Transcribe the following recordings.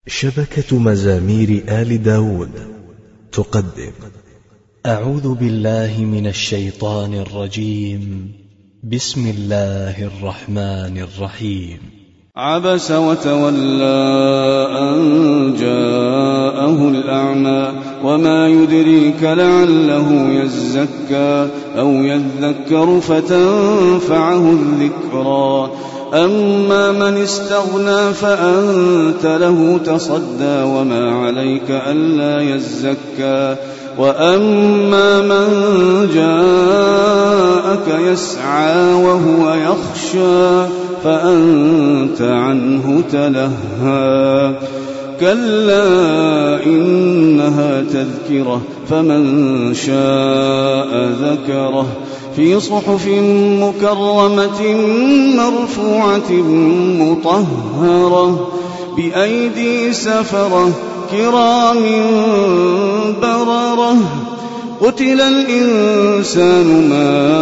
شبكة مزامير آل داود تقدم أعوذ بالله من الشيطان الرجيم. بسم الله الرحمن الرحيم. عبس وتولى أن جاءه الأعمى وما يدريك لعله يزكى أو يذكر فتنفعه الذكرى. أما من استغنى فأنت له تصدى وما عليك ألا يزكى. وأما من جاءك يسعى وهو يخشى فأنت عنه تلهى. كلا إنها تذكرة فمن شاء ذكره في صحف مكرمة مرفوعة مطهرة بأيدي سفرة كرام بررة. قتل الإنسان ما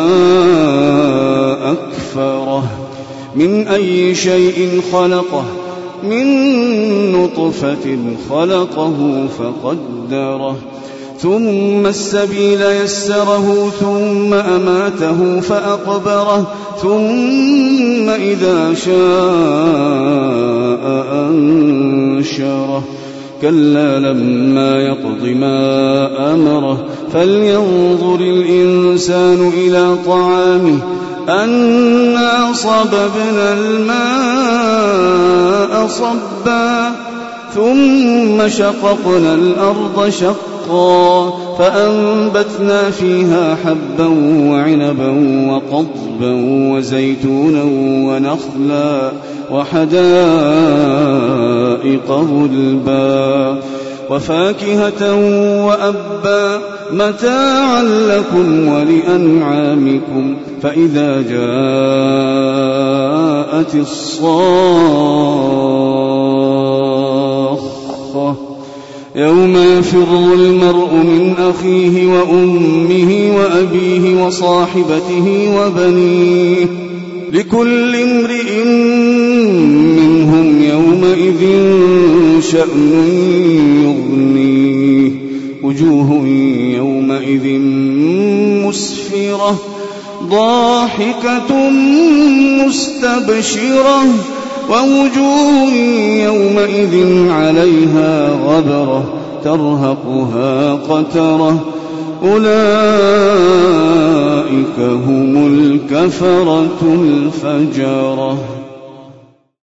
أكفره من أي شيء خلقه من نطفة خلقه فقدره ثم السبيل يسره ثم أماته فأقبره ثم إذا شاء أنشره. كلا لما يقض ما أمره فلينظر الإنسان إلى طعامه أنا صببنا الماء صبا ثم شققنا الأرض شقا فأنبتنا فيها حبا وعنبا وقضبا وزيتونا ونخلا وحدائق غلبا وفاكهة وأبا متاعا لكم ولأنعامكم. فإذا جاءت الصاخة يوم يفر المرء من أخيه وأمه وأبيه وصاحبته وبنيه لكل امرئ منهم يومئذ شأن يغنيه. وجوه يومئذ مسفرة ضاحكة مستبشرة ووجوه يومئذ عليها غبرة ترهقها قترة. أولئك هم الكفرة الفجرة.